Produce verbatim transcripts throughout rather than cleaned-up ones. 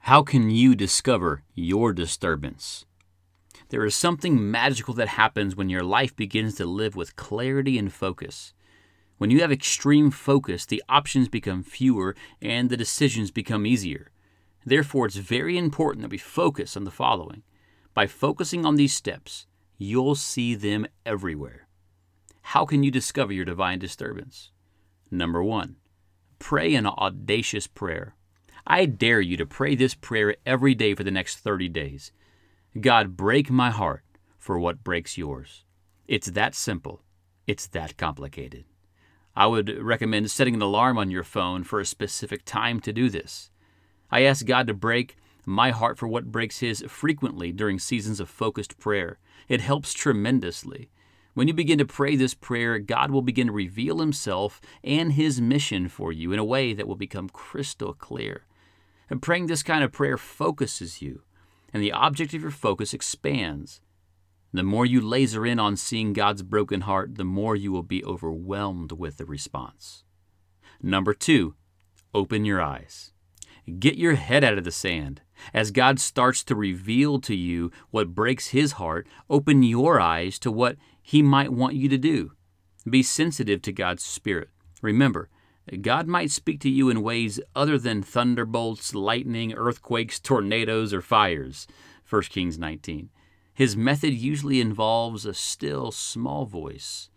How can you discover your disturbance? There is something magical that happens when your life begins to live with clarity and focus. When you have extreme focus, the options become fewer and the decisions become easier. Therefore, it's very important that we focus on the following. By focusing on these steps, you'll see them everywhere. How can you discover your divine disturbance? Number one, pray an audacious prayer. I dare you to pray this prayer every day for the next thirty days. God, break my heart for what breaks yours. It's that simple. It's that complicated. I would recommend setting an alarm on your phone for a specific time to do this. I ask God to break my heart for what breaks His frequently during seasons of focused prayer. It helps tremendously. When you begin to pray this prayer, God will begin to reveal Himself and His mission for you in a way that will become crystal clear. And praying this kind of prayer focuses you, and the object of your focus expands. The more you laser in on seeing God's broken heart, the more you will be overwhelmed with the response. Number two, open your eyes. Get your head out of the sand. As God starts to reveal to you what breaks His heart, open your eyes to what He might want you to do. Be sensitive to God's Spirit. Remember, God might speak to you in ways other than thunderbolts, lightning, earthquakes, tornadoes, or fires. First Kings nineteen. His method usually involves a still, small voice,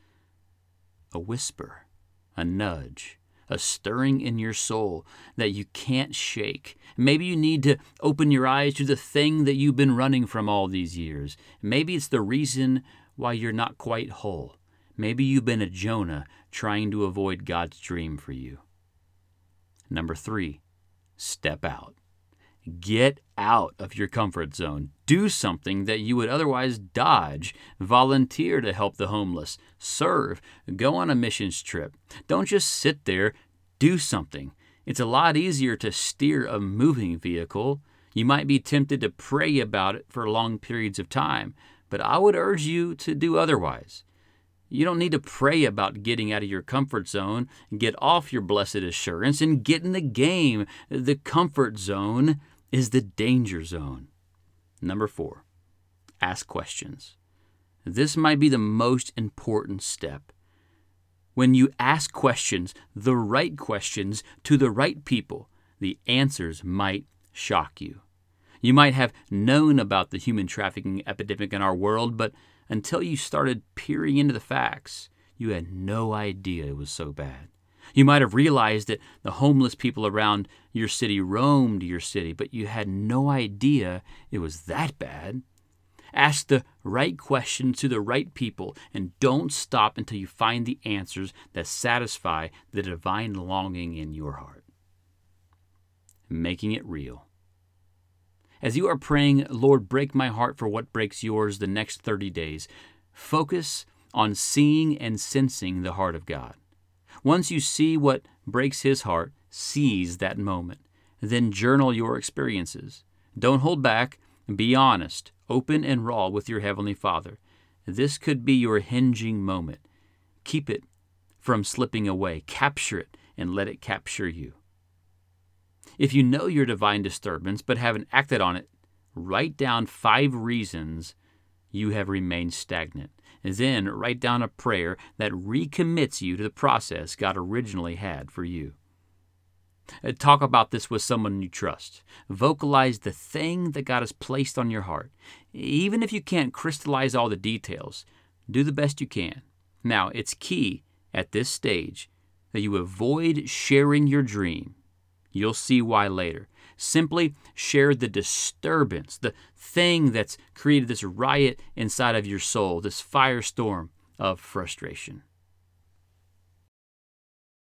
a whisper, a nudge, a stirring in your soul that you can't shake. Maybe you need to open your eyes to the thing that you've been running from all these years. Maybe it's the reason why you're not quite whole. Maybe you've been a Jonah trying to avoid God's dream for you. Number three, step out. Get out of your comfort zone. Do something that you would otherwise dodge. Volunteer to help the homeless. Serve. Go on a missions trip. Don't just sit there. Do something. It's a lot easier to steer a moving vehicle. You might be tempted to pray about it for long periods of time, but I would urge you to do otherwise. You don't need to pray about getting out of your comfort zone. Get off your blessed assurance and get in the game. The comfort zone is the danger zone. Number four, ask questions. This might be the most important step. When you ask questions, the right questions to the right people, the answers might shock you. You might have known about the human trafficking epidemic in our world, but until you started peering into the facts, you had no idea it was so bad. You might have realized that the homeless people around your city roamed your city, but you had no idea it was that bad. Ask the right questions to the right people, and don't stop until you find the answers that satisfy the divine longing in your heart. Making it real. As you are praying, Lord, break my heart for what breaks yours the next thirty days, focus on seeing and sensing the heart of God. Once you see what breaks His heart, seize that moment. Then journal your experiences. Don't hold back. Be honest, open, and raw with your Heavenly Father. This could be your hinging moment. Keep it from slipping away. Capture it and let it capture you. If you know your divine disturbance but haven't acted on it, write down five reasons you have remained stagnant. And then write down a prayer that recommits you to the process God originally had for you. Talk about this with someone you trust. Vocalize the thing that God has placed on your heart. Even if you can't crystallize all the details, do the best you can. Now, it's key at this stage that you avoid sharing your dream. You'll see why later. Simply share the disturbance, the thing that's created this riot inside of your soul, this firestorm of frustration.